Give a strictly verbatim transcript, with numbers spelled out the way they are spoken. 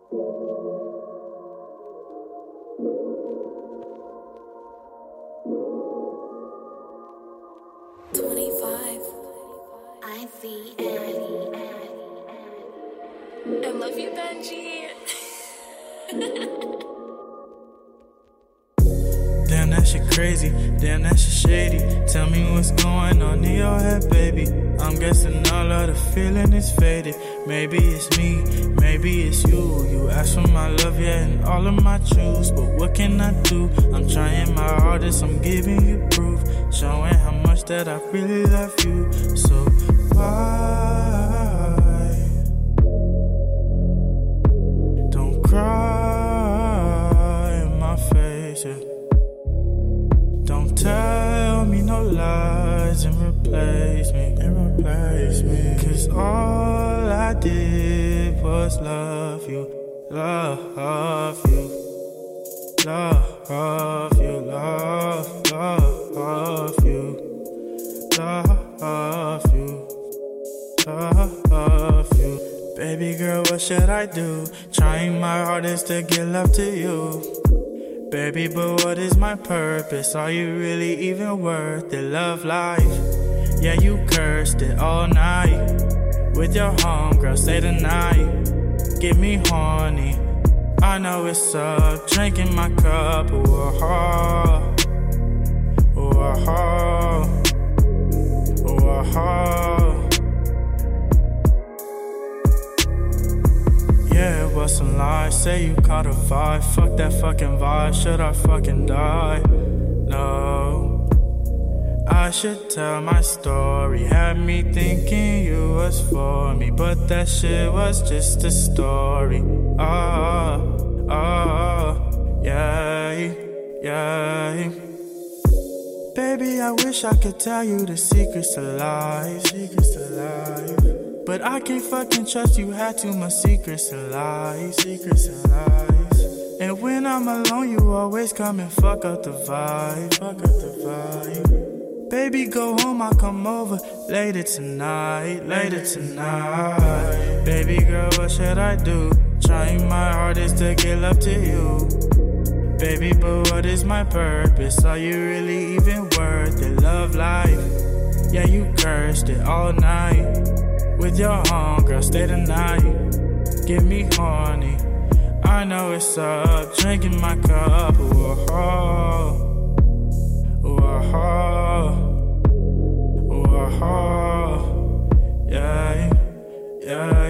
twenty-five. I V N. I love you, Benji. Damn, that shit crazy. Damn, that shit shady. Tell me what's going on in your head, baby. I'm guessing all of the feeling is faded. Maybe it's me, maybe it's you. You ask for my love, yeah, and all of my truths. But what can I do? I'm trying my hardest, I'm giving you proof. Showing how much that I really love you. So why don't cry in my face, yeah. Don't tell me no lies and replace me, and replace me. Cause all I did was love you, love you, love you, love, love you, love you, love you. Baby girl, what should I do? Trying my hardest to get love to you. Baby, but what is my purpose? Are you really even worth it? Love life, yeah, you cursed it all night. With your homegirl, stay the night. Get me horny, I know it's up. Drinking my cup, ooh, ah, ooh, ah, ooh, ah. Yeah, it was some lies. Say you caught a vibe. Fuck that fucking vibe. Should I fucking die? No, I should tell my story. Had me thinking you was for me, but that shit was just a story. Ah, ah, yeah, yeah. Baby, I wish I could tell you the secrets to life, secrets to life. But I can't fucking trust you, had too much secrets to life, secrets to life. And when I'm alone, you always come and fuck up the vibe, fuck up the vibe. Baby, go home, I'll come over later tonight, later tonight. Baby girl, what should I do? Trying my hardest to get love to you. Baby, but what is my purpose? Are you really even worth it? Love life, yeah, you cursed it all night. With your homegirl, stay the night. Get me horny, I know it's up. Drinking my cup, ooh, ah, ooh, ah, ooh, ah, yeah, yeah.